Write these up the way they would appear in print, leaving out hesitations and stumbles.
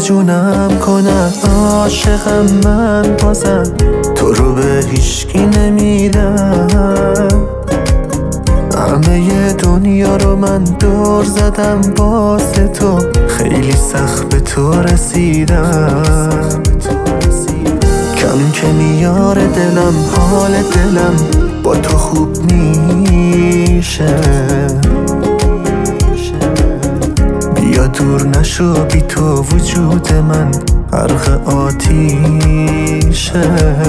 جونم کنم عاشقم من بازم تو رو به هیچکی نمیدم. همه دنیا رو من دور زدم واسه تو، خیلی سخت به تو رسیدم. کم که میاره دلم حال دلم با تو خوب میشه. بیا دور نشو بی تو وجود من غرق آتیشه.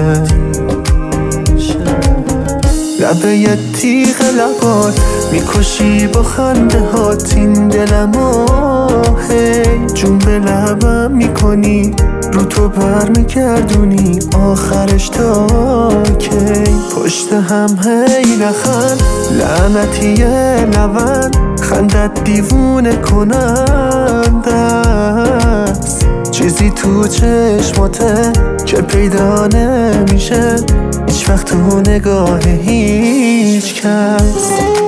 لبه یه تیغ لبات میکشی با خنده هات این دلمو، هی جون به لبم میکنی رو تو برمیگردونی آخرش تا کی؟ پشت هم هی نخند لعنتیه لبن خندت دیوونه کننده است. چیزی تو چشماته که پیدا نمیشه هیچ وقت تو نگاه هیچ کس.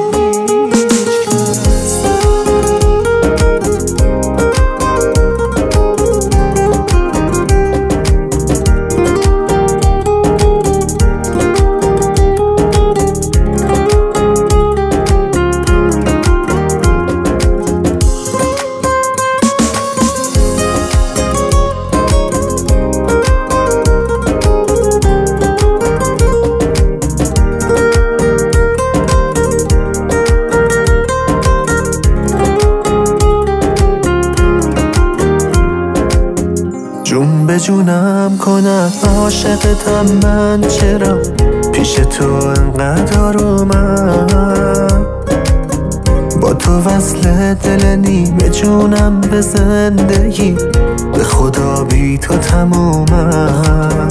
جون به جونم کنم عاشقتم من، چرا پیش تو انقدر آرومم. با تو وصل دل نیمه جونم به زندگی، به خدا بی تو تمومم.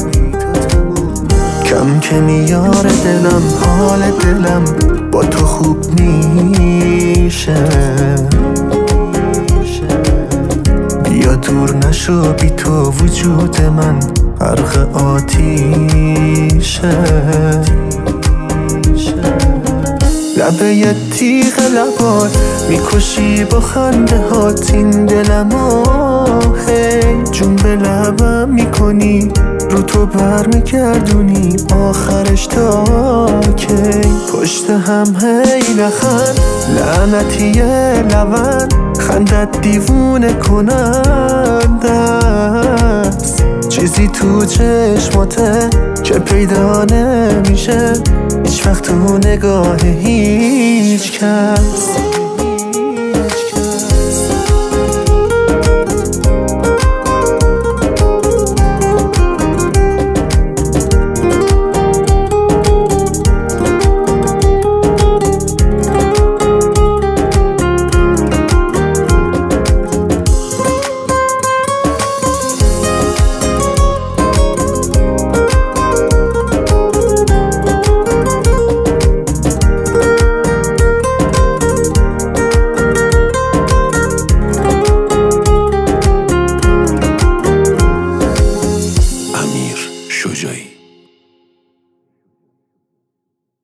کم که میاره دلم حال دلم با تو خوب میشه. بیا دور نشو بی تو وجود من غرق آتیشه. لبه یه تیغ لبات میکشی با خنده هات این دلمو، هی جون به لبم میکنی رو تو برمیگردونی آخرش تا کی؟ پشت هم هی نخند لعنتیه لبن خندت دیوونه کننده است. چیزی تو چشماته که پیدا نمیشه هیچ وقت تو نگاه هیچ کس.